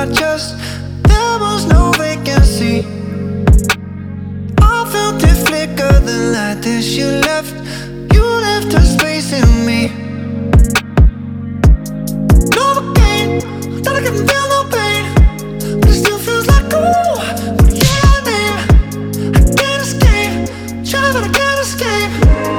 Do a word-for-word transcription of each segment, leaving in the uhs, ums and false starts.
my chest. There was no vacancy. I felt it flicker, the light that you left. You left a space in me. Novocaine, thought I couldn't feel no pain, but it still feels like ooh. But yeah, I name, I can't escape. Try but I can't escape.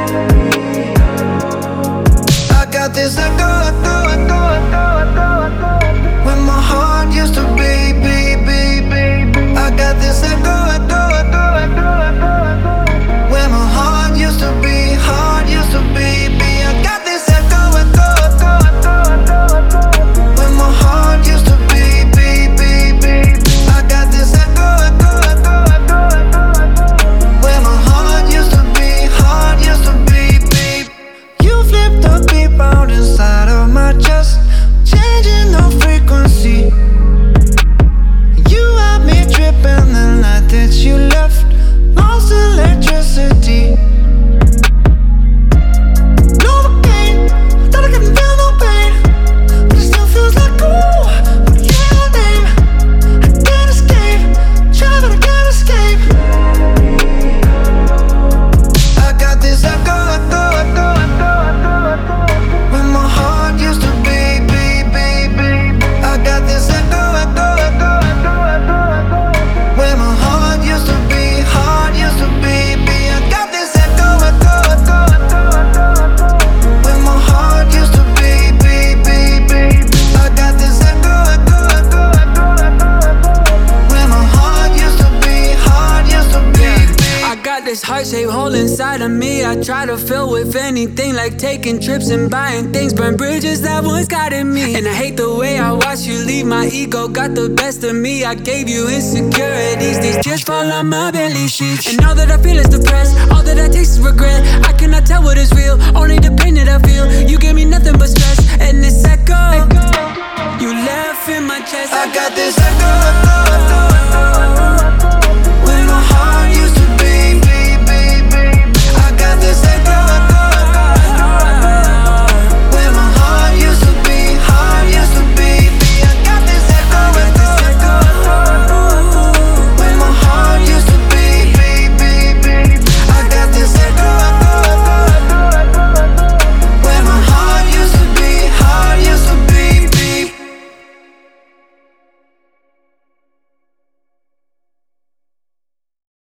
I got this echo, echo, echo, echo, echo, echo. When my heart used to be, be, be, be. I got this echo, echo, echo, echo, echo, echo. When my heart used to be, heart used to be, be. I got this echo, echo, echo, echo, echo, echo. When my heart used to be, be, be, be. I got this echo, echo, echo, echo, echo, echo. When my heart used to be, heart used to be, be. You flipped the beat out inside of my chest, changing the frequency. You had me tripping the night that you left, lost electricity. Novocaine, thought I couldn't feel no pain, but it still feels like ooh. But yeah, I name, I can't escape. Try but I can't escape. I got this echo, echo, echo, echo, echo, echo. When my heart used to be, be, be, be. I got this echo, echo, echo, echo, echo, echo. When my heart used to be, heart used to be, be. I got this echo, echo, echo, echo, echo, echo. When my heart used to be, be, be, be. I got this echo, echo, echo, echo, echo, echo. When my heart used to be, heart used to be, be. I got this heart-shaped hole inside of me. I try to fill with anything, like taking trips and buying things, burn bridges that once got in me. And I hate the way I watch you leave. My ego got the best of me. I gave you insecurities. These tears fall on my belly sheets. And all that I feel is depressed. All that I taste is regret. I cannot tell what is real, only the pain that I feel. You gave me nothing but stress, and this echo, you left in my chest. I got this echo, echo, echo, echo, echo.